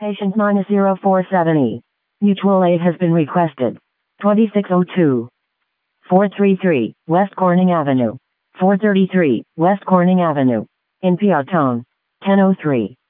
Patient 9047E. Mutual aid has been requested. 2602. 433, West Corning Avenue. 433, West Corning Avenue. In Piatone. 1003.